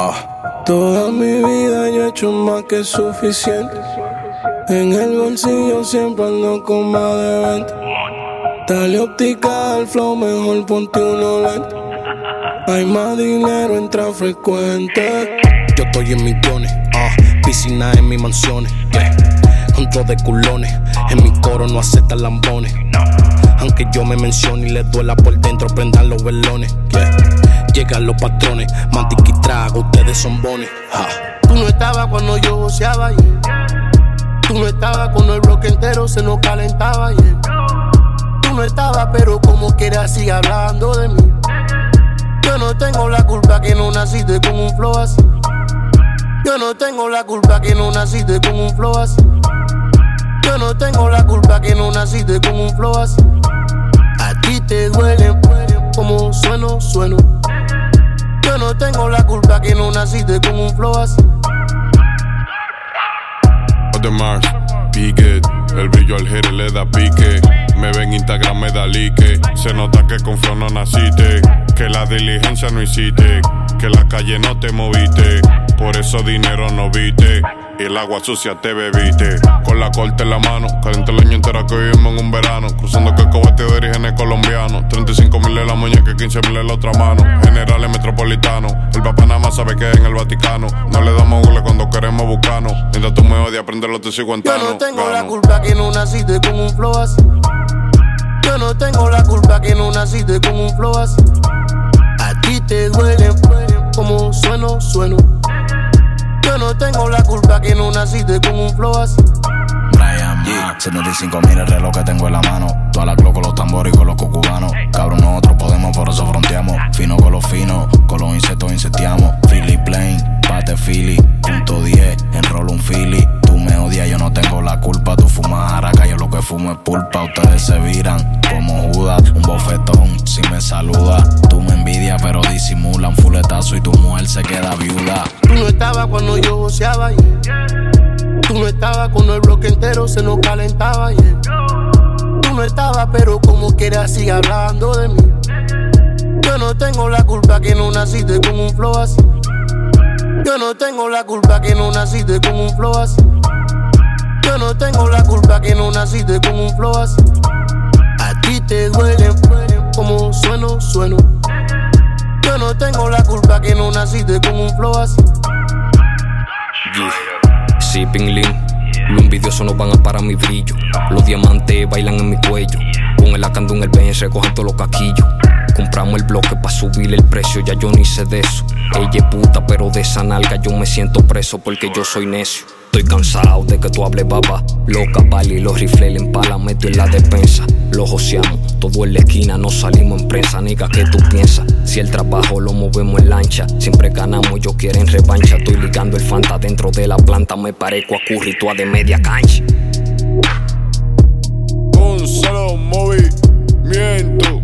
Toda mi vida yo he hecho más que suficiente. En el bolsillo siempre ando con más de 20. Dale óptica al flow, mejor ponte uno lente. Hay más dinero, entra frecuente. Yo estoy en millones, piscina en mis mansiones, junto de culones. En mi coro no aceptan lambones. Aunque yo me mencione y les duela por dentro, prendan los velones. Llegan los patrones, mantiqui trago, ustedes son bones. Tú no estabas cuando yo voceaba ayer. Tú no estabas cuando el bloque entero se nos calentaba ayer. Tú no estabas, pero como quieras sigue hablando de mí. Yo no tengo la culpa que no naciste con un flow así. Yo no tengo la culpa que no naciste con un flow así. Yo no tengo la culpa que no naciste con un flow así. A ti te duele como sueno. Yo no tengo la culpa que no naciste con un flow así. Mars, pique, el brillo al jere le da pique. Me ven Instagram, me da like. Se nota que con flow no naciste, que la diligencia no hiciste, que la calle no te moviste, por eso dinero no viste y el agua sucia te bebiste. Con la corte en la mano, caliente el año entero que vivimos en un verano. Cruzando que el cohete de orígenes colombianos. 35.000 en la muñeca, 15.000 en la otra mano. Generales metropolitanos, el papá nada más sabe que es en el Vaticano. No le damos google cuando queremos buscarnos. Mientras tú me odias, aprenderlo te sigo en Yo no tengo la culpa que no naciste con un flow así. Yo no tengo la culpa que no naciste con un flow así. A ti te duele como sueno. Yo no tengo la culpa que no naciste con un flow así. Brian, 75.000 el reloj que tengo en la mano. Toda la clo con los tambores y con los cubanos. Cabrón, nosotros podemos, por eso fronteamos. Fino con los finos, con los insectos incendiamos. Philly Plain, bate Philly, punto 10, enrolo un Philly. Tú me odias, yo no tengo la culpa. Tú fumas araca, yo lo que fumo es pulpa. Ustedes se viran como Judas, un bofetón si me saluda. Tú me envidias pero disimula un fuletazo y tu mujer se queda viuda. Tú no estabas cuando yo voceaba ayer. Tú no estabas cuando el bloque entero se nos calentaba ayer. Tú no estabas, pero como quieras sigue hablando de mí. Yo no tengo la culpa que no naciste con un flow así. Yo no tengo la culpa que no naciste con un flow así. Yo no tengo la culpa que no naciste con un flow así. A ti te duele como sueno. Yo no tengo la culpa que no naciste con un flow así. Sipping lean, los envidiosos no van a parar mi brillo. Los diamantes bailan en mi cuello. Con el acando en el BS recogen todos los caquillos. Compramos el bloque pa' subirle el precio, ya yo ni sé de eso. Ella es puta, pero de esa nalga yo me siento preso porque yo soy necio. Estoy cansado de que tú hables baba. Loca, pali, los rifles le empala, meto en la despensa. Los joseamos, todo en la esquina, no salimos en prensa. Nigga, ¿qué tú piensas? Si el trabajo lo movemos en lancha, siempre ganamos, ellos quieren revancha. Estoy ligando el Fanta dentro de la planta, me parezco a Curry, toda de media cancha. Un solo movimiento.